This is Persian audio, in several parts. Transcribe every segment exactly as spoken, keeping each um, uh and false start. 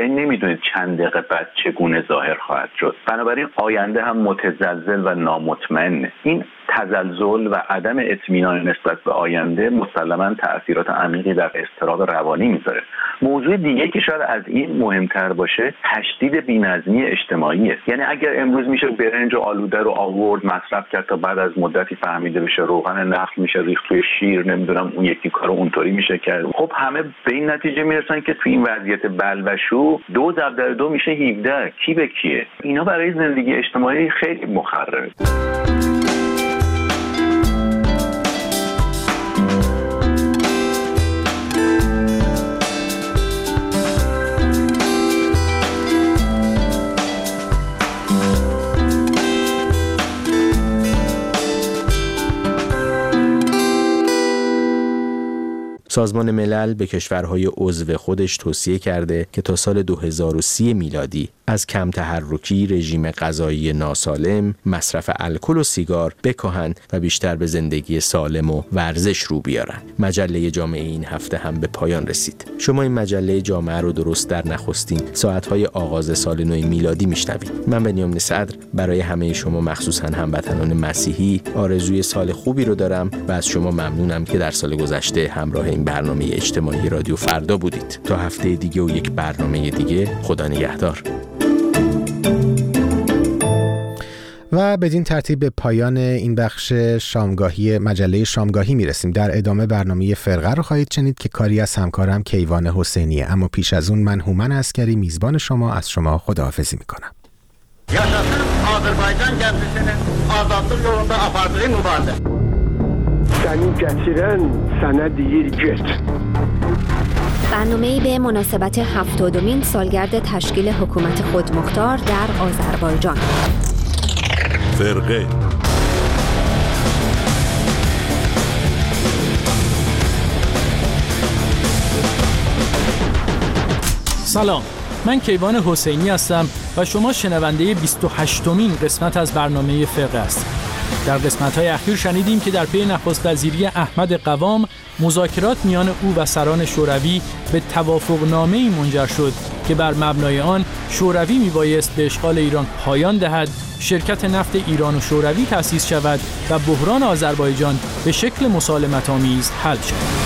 نمیدونید چند دقیقه بعد چگونه ظاهر خواهد شد. بنابراین آینده هم متزلزل و نامطمئنه. این تزلزل و عدم اطمینان نسبت به آینده مسلماً تأثیرات عمیقی در اضطراب روانی میذاره. موضوع دیگه که شاید از این مهمتر باشه تشدید بی‌نظمی اجتماعیه. یعنی اگر امروز میشه برنج و آلوده رو آورد مصرف کرد تا بعد از مدتی فهمیده بشه روغن نخل میشه ریخت توی شیر، نمیدونم اون یکی کارو اونطوری میشه کرد، خب همه به این نتیجه میرسن که توی این وضعیت بلوشو دو ضرب در دو میشه هفده. کی به کیه؟ اینا برای زندگی اجتماعی خیلی مخربه. سازمان ملل به کشورهای عضو خودش توصیه کرده که تا سال دو هزار و سی میلادی از کم تحرکی، رژیم غذایی ناسالم، مصرف الکل و سیگار بکاهند و بیشتر به زندگی سالم و ورزش رو بیارن. مجله جامعه این هفته هم به پایان رسید. شما این مجله جامعه رو درست در نخستین ساعت‌های آغاز سال نو میلادی میشنوید. من بنیامین صدر برای همه شما مخصوصاً هموطنان مسیحی آرزوی سال خوبی رو دارم و از شما ممنونم که در سال گذشته همراه این برنامه اجتماعی رادیو فردا بودید. تا هفته دیگه و یک برنامه دیگه، خدا نگهدار. و بدین ترتیب به پایان این بخش شامگاهی مجله شامگاهی میرسیم. در ادامه برنامه فرقه رو خواهید شنید که کاری از همکارم کیوان حسینیه. اما پیش از اون من هومن عسکری میزبان شما از شما خداحافظی میکنم. Yaşasın Azərbaycan gəmisinin azadlıq yolunda apardığı mübarizə. Səni gətirən sənə deyir get. برنامه‌ای به مناسبت هفتادمین سالگرد تشکیل حکومت خودمختار در آذربایجان. فرقه سلام، من کیوان حسینی هستم و شما شنونده بیست و هشتمین قسمت از برنامه فرقه هستید. در قسمت‌های اخیر شنیدیم که در پی نخست وزیری احمد قوام مذاکرات میان او و سران شوروی به توافقنامه‌ای منجر شد که بر مبنای آن شوروی میبایست به اشغال ایران پایان دهد، شرکت نفت ایران و شوروی تأسیس شود و بحران آذربایجان به شکل مسالمت‌آمیز حل شود.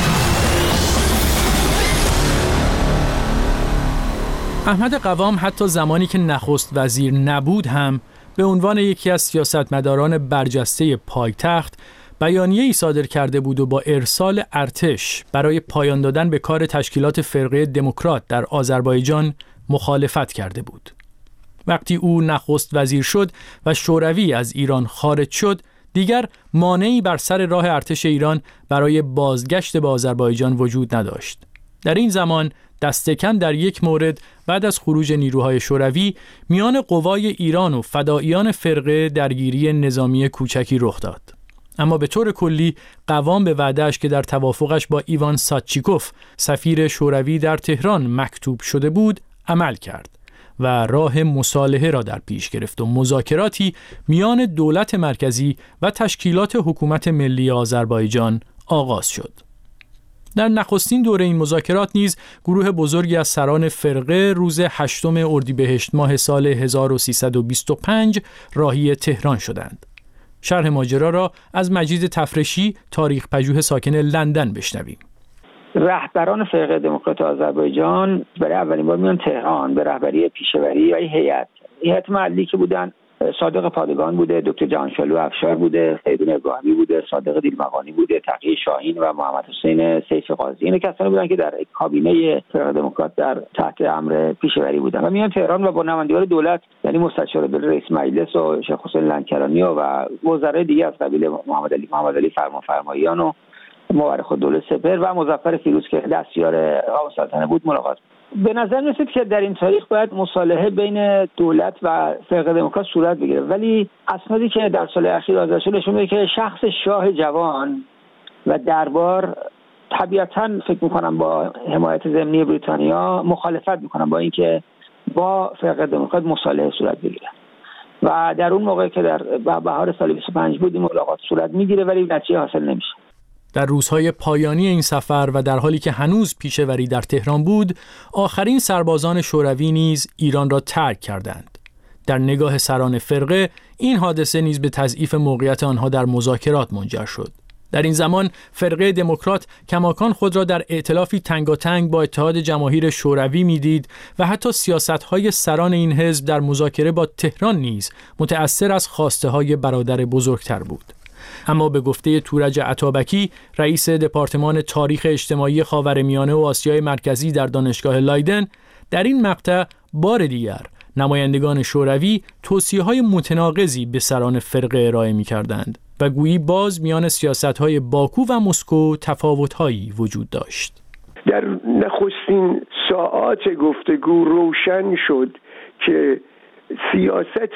احمد قوام حتی زمانی که نخست وزیر نبود هم به عنوان یکی از سیاستمداران برجسته پایتخت بیانیه‌ای صادر کرده بود و با ارسال ارتش برای پایان دادن به کار تشکیلات فرقه دموکرات در آذربایجان مخالفت کرده بود. وقتی او نخست وزیر شد و شوروی از ایران خارج شد، دیگر مانعی بر سر راه ارتش ایران برای بازگشت به آذربایجان وجود نداشت. در این زمان دست کم در یک مورد بعد از خروج نیروهای شوروی میان قوای ایران و فداییان فرقه درگیری نظامی کوچکی رخ داد. اما به طور کلی قوام به وعده‌اش که در توافقش با ایوان ساتچیکوف سفیر شوروی در تهران مکتوب شده بود عمل کرد و راه مصالحه را در پیش گرفت و مذاکراتی میان دولت مرکزی و تشکیلات حکومت ملی آذربایجان آغاز شد. در نخستین دوره این مذاکرات نیز گروه بزرگی از سران فرقه روز هشتم اردیبهشت ماه سال هزار و سیصد و بیست و پنج راهی تهران شدند. شرح ماجرا را از مجید تفرشی، تاریخ پژوه ساکن لندن بشنویم. رهبران فرقه دموکرات آذربایجان برای اولین بار میان تهران به رهبری پیشوری یا هیئت هیئت محلی که بودن صادق پادگان بوده، دکتر جهانشالو افشار بوده، خیرون ابراهیمی بوده، صادق دیلمقانی بوده، تقی شاهین و محمد حسین سیف قاضی. این کسانی بودن که در کابینه فرقه دموکرات در تحت امر پیشوری بودن و میان تهران و با نمایندگان دولت یعنی مستشار رئیس مجلس و شیخ حسین لنکرانی و وزرای دیگه از قبیل محمد علی محمد علی فرمانفرمایان و مورخ الدوله سپهر و مظفر فیروز که دستیار آقا سلطنه بود ملاقات. به نظر می‌رسید که در این تاریخ باید مصالحه بین دولت و فرقه دموکرات صورت بگیره، ولی اسنادی که در سال اخیر آزاد شد نشون میده که شخص شاه جوان و دربار طبیعتاً فکر می‌کنم با حمایت ضمنی بریتانیا مخالفت می‌کنن با اینکه با فرقه دموکرات مصالحه صورت بگیره و در اون موقع که در بهار سال بیست و پنج بود این ملاقات صورت می‌گیره ولی نتیجه حاصل نمیشه. در روزهای پایانی این سفر و در حالی که هنوز پیشه‌وری در تهران بود، آخرین سربازان شوروی نیز ایران را ترک کردند. در نگاه سران فرقه، این حادثه نیز به تضعیف موقعیت آنها در مذاکرات منجر شد. در این زمان فرقه دموکرات کماکان خود را در ائتلافی تنگاتنگ با اتحاد جماهیر شوروی میدید و حتی سیاست‌های سران این حزب در مذاکره با تهران نیز متأثر از خواسته‌های برادر بزرگتر بود. اما به گفته تورج عطابکی، رئیس دپارتمان تاریخ اجتماعی خاورمیانه و آسیای مرکزی در دانشگاه لایدن، در این مقطع بار دیگر نمایندگان شوروی توصیه‌های متناقضی به سران فرقه ارائه می‌کردند و گویی باز میان سیاست‌های باکو و مسکو تفاوت‌هایی وجود داشت. در نخستین ساعات گفتگو روشن شد که سیاست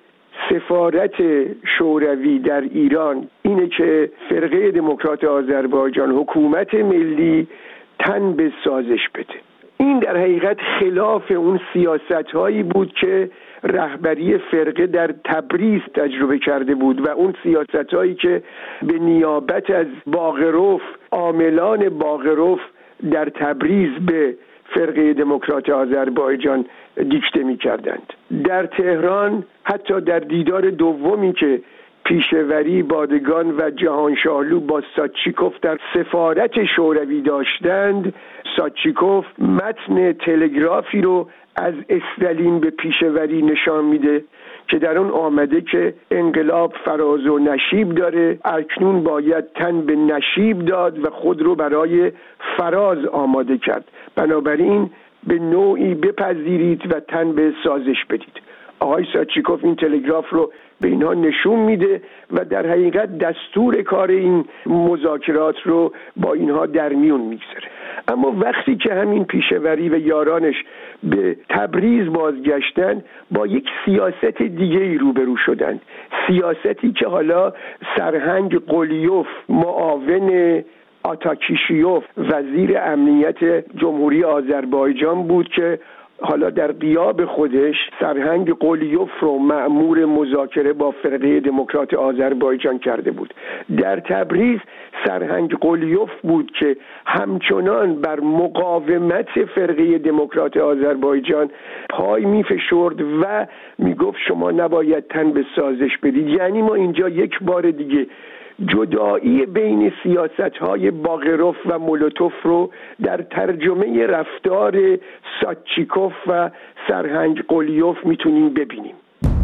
سفارت شوروی در ایران اینه که فرقه دموکرات آذربایجان، حکومت ملی، تن به سازش بده. این در حقیقت خلاف اون سیاست‌هایی بود که رهبری فرقه در تبریز تجربه کرده بود و اون سیاست‌هایی که به نیابت از باغرف، عاملان باغرف در تبریز به فرقه دموکرات آذربایجان دیکته می‌کردند. در تهران حتی در دیدار دومی که پیشه‌وری بادگان و جهانشاهلو با ساتچیکوف در سفارت شوروی داشتند، ساتچیکوف متن تلگرافی رو از استالین به پیشه‌وری نشان میده که در اون آمده که انقلاب فراز و نشیب داره، اکنون باید تن به نشیب داد و خود رو برای فراز آماده کرد، بنابراین به نوعی بپذیرید و تن به سازش بدید. آقای ساتچیکوف این تلگراف رو به اینها نشون میده و در حقیقت دستور کار این مذاکرات رو با اینها در میون میگذاره. اما وقتی که همین پیشه‌وری و یارانش به تبریز بازگشتن، با یک سیاست دیگه‌ای روبرو شدند، سیاستی که حالا سرهنگ قلیوف، معاون آتاکیشیوف، وزیر امنیت جمهوری آذربایجان بود که حالا در غیاب خودش سرهنگ قلیوف رو مأمور مذاکره با فرقه دموکرات آذربایجان کرده بود. در تبریز سرهنگ قلیوف بود که همچنان بر مقاومت فرقه دموکرات آذربایجان پای میفشرد و میگفت شما نباید تن به سازش بدید. یعنی ما اینجا یک بار دیگه جدایی بین سیاست‌های باغرف و مولوتوف رو در ترجمه رفتار ساتچیکوف و سرهنگ قلیوف میتونیم ببینیم.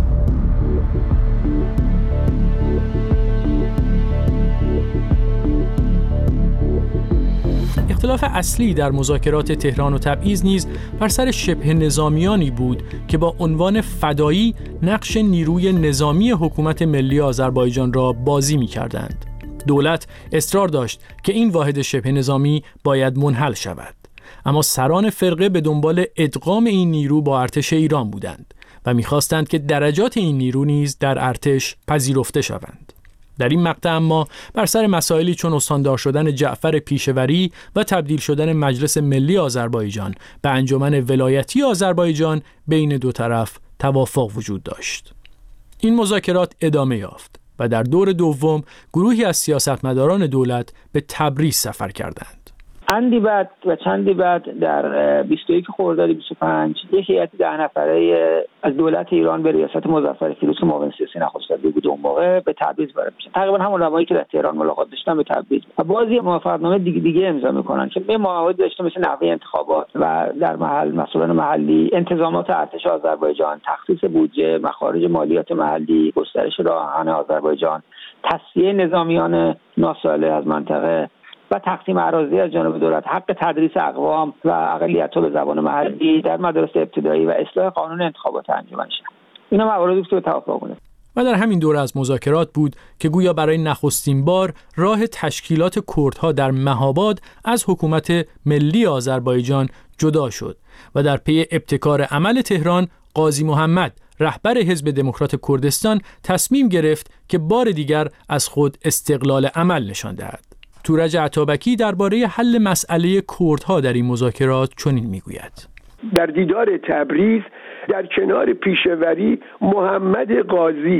اختلاف اصلی در مذاکرات تهران و تبعیض نیز بر سر شبه نظامیانی بود که با عنوان فدایی نقش نیروی نظامی حکومت ملی آذربایجان را بازی می‌کردند. دولت اصرار داشت که این واحد شبه نظامی باید منحل شود، اما سران فرقه به دنبال ادغام این نیرو با ارتش ایران بودند و می‌خواستند که درجات این نیرو نیز در ارتش پذیرفته شوند. در این مقطع اما بر سر مسائلی چون استاندار شدن جعفر پیشه‌وری و تبدیل شدن مجلس ملی آذربایجان به انجمن ولایتی آذربایجان بین دو طرف توافق وجود داشت. این مذاکرات ادامه یافت و در دور دوم گروهی از سیاستمداران دولت به تبریز سفر کردند. اندی بعد و چندی بعد در بیست و یک خرداد بیست و پنج یک هیئت ده نفره از دولت ایران به ریاست مظفر فیروز معاون سیاسی نخست وزیر بود اون موقع به تبریز وارد میشن. تقریبا همون روایی که در تهران ملاقات داشتن به تبریز و بعضی موافقتنامه دیگه دیگه امضا میکنن که به موارد داشته مثل نحوه انتخابات و در محل مسئولان محلی، انتظامات ارتش آذربایجان، تخصیص بودجه، مخارج مالیات محلی، گسترش راه آهن آذربایجان، تصفیه نظامیان ناسالم از منطقه و تقسیم اراضی از جانب دولت، حق تدریس اقوام و اقلیت‌ها به زبان محلی در مدارس ابتدایی و اصلاح قانون انتخابات انجمن شهر. اینا مواردی که به توافق بوده. و در همین دوره از مذاکرات بود که گویا برای نخستین بار راه تشکیلات کردها در مهاباد از حکومت ملی آذربایجان جدا شد و در پی ابتکار عمل تهران، قاضی محمد رهبر حزب دموکرات کردستان تصمیم گرفت که بار دیگر از خود استقلال عمل نشان دهد. تورج عطابکی درباره حل مسئله کردها در این مذاکرات چنین میگوید: در دیدار تبریز در کنار پیشه‌وری محمد قاضی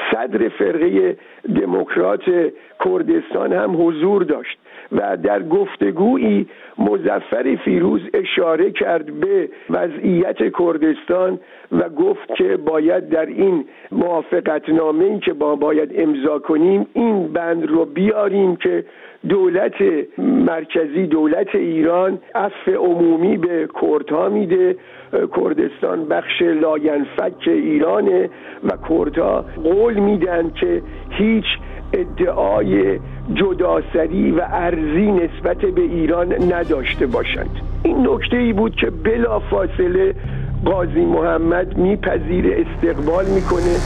صدر فرقه دموکرات کردستان هم حضور داشت و در گفتگویی مظفر فیروز اشاره کرد به وضعیت کردستان و گفت که باید در این موافقتنامه‌ای که با باید امضا کنیم این بند رو بیاریم که دولت مرکزی، دولت ایران عفو عمومی به کردها میده، کردستان بخش لاینفک ایرانه و کردها قول میدن که هیچ ادعای جداسری و ارزی نسبت به ایران نداشته باشند. این نکته ای بود که بلا فاصله قاضی محمد میپذیره، استقبال میکنه.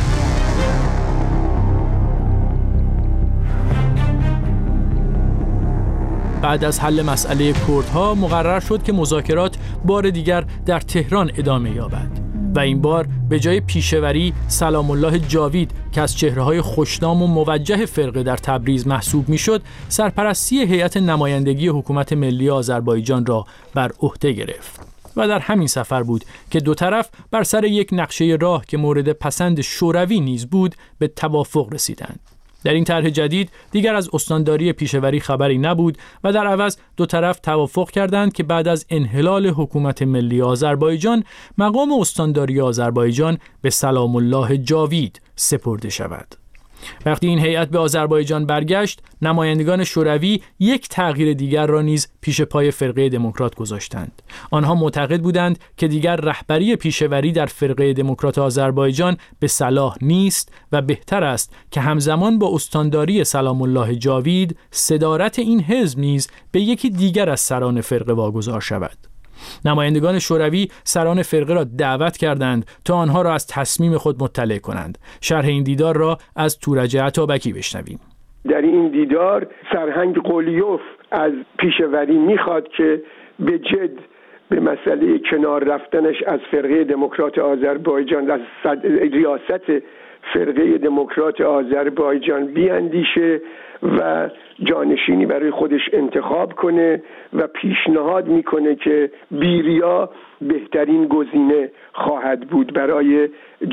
بعد از حل مسئله کردها مقرر شد که مذاکرات بار دیگر در تهران ادامه یابد و این بار به جای پیشوری سلام الله جاوید که از چهره‌های خوشنام و موجه فرقه در تبریز محسوب میشد، سرپرستی هیئت نمایندگی حکومت ملی آذربایجان را بر عهده گرفت و در همین سفر بود که دو طرف بر سر یک نقشه راه که مورد پسند شوروی نیز بود به توافق رسیدند. در این طرح جدید دیگر از استانداری پیشوری خبری نبود و در عوض دو طرف توافق کردند که بعد از انحلال حکومت ملی آذربایجان مقام استانداری آذربایجان به سلام الله جاوید سپرده شود. وقتی این هیئت به آذربایجان برگشت، نمایندگان شوروی یک تغییر دیگر را نیز پیش پای فرقه دموکرات گذاشتند. آنها معتقد بودند که دیگر رهبری پیشوری در فرقه دموکرات آذربایجان به صلاح نیست و بهتر است که همزمان با استانداری سلام الله جاوید صدارت این حزب نیز به یکی دیگر از سران فرقه واگذار شود. نمایندگان شوروی سران فرقه را دعوت کردند تا آنها را از تصمیم خود مطلع کنند. شرح این دیدار را از تورج عطابکی بشنویم. در این دیدار سرهنگ قلیوف از پیشوری میخواد که به جد به مسئله کنار رفتنش از فرقه دموکرات آذربایجان، از ریاست فرقه دموکرات آذربایجان بیاندیشه و جانشینی برای خودش انتخاب کنه و پیشنهاد میکنه که بیریا بهترین گزینه خواهد بود برای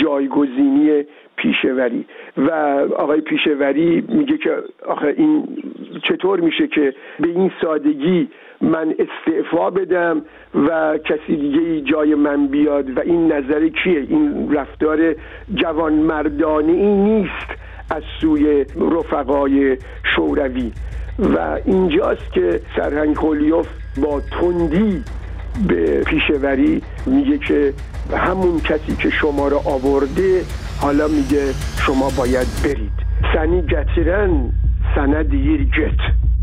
جایگزینی پیشوری. و آقای پیشوری میگه که آخه این چطور میشه که به این سادگی من استعفا بدم و کسی دیگه جای من بیاد و این نظر کیه؟ این رفتار جوانمردانه ای نیست از سوی رفقای شوروی. و اینجاست که سرهنگ قلیوف با تندی به پیشوری میگه که همون کسی که شما را آورده حالا میگه شما باید برید. سنی گترن سنه دیر گت.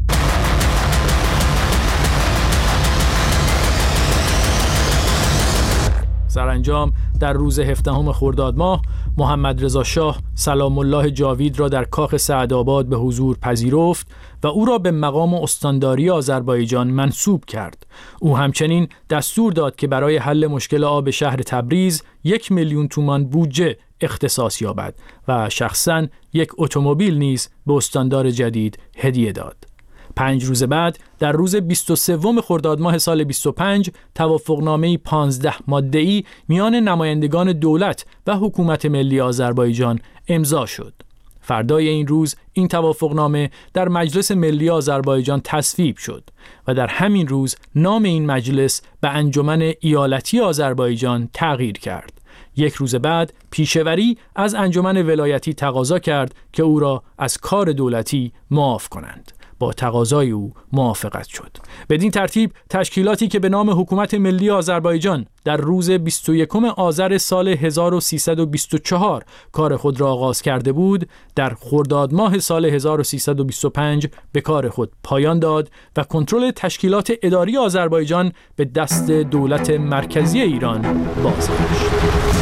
سرانجام در روز هفدهم خرداد ماه محمد رضا شاه سلام الله جاوید را در کاخ سعدآباد به حضور پذیرفت و او را به مقام استانداری آذربایجان منصوب کرد. او همچنین دستور داد که برای حل مشکل آب شهر تبریز یک میلیون تومان بودجه اختصاص یابد و شخصاً یک اتومبیل نیز به استاندار جدید هدیه داد. پنج روز بعد در روز بیست و سوم خرداد ماه سال بیست و پنج توافقنامه پانزده ماده‌ای میان نمایندگان دولت و حکومت ملی آذربایجان امضا شد. فردای این روز این توافقنامه در مجلس ملی آذربایجان تصویب شد و در همین روز نام این مجلس به انجمن ایالتی آذربایجان تغییر کرد. یک روز بعد پیشوری از انجمن ولایتی تقاضا کرد که او را از کار دولتی معاف کنند. با تقاضای او موافقت شد. بدین ترتیب تشکیلاتی که به نام حکومت ملی آذربایجان در روز بیست و یکم آذر سال هزار و سیصد و بیست و چهار کار خود را آغاز کرده بود، در خرداد ماه سال هزار و سیصد و بیست و پنج به کار خود پایان داد و کنترل تشکیلات اداری آذربایجان به دست دولت مرکزی ایران بازگشت.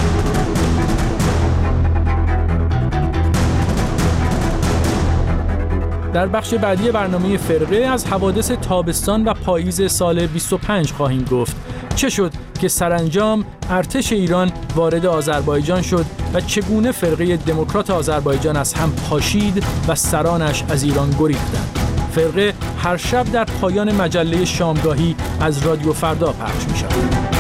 در بخش بعدی برنامه فرقه از حوادث تابستان و پاییز سال بیست و پنج خواهیم گفت. چه شد که سرانجام ارتش ایران وارد آذربایجان شد و چگونه فرقه دموکرات آذربایجان از هم پاشید و سرانش از ایران گریختند. فرقه هر شب در پایان مجله شامگاهی از رادیو فردا پخش می شود.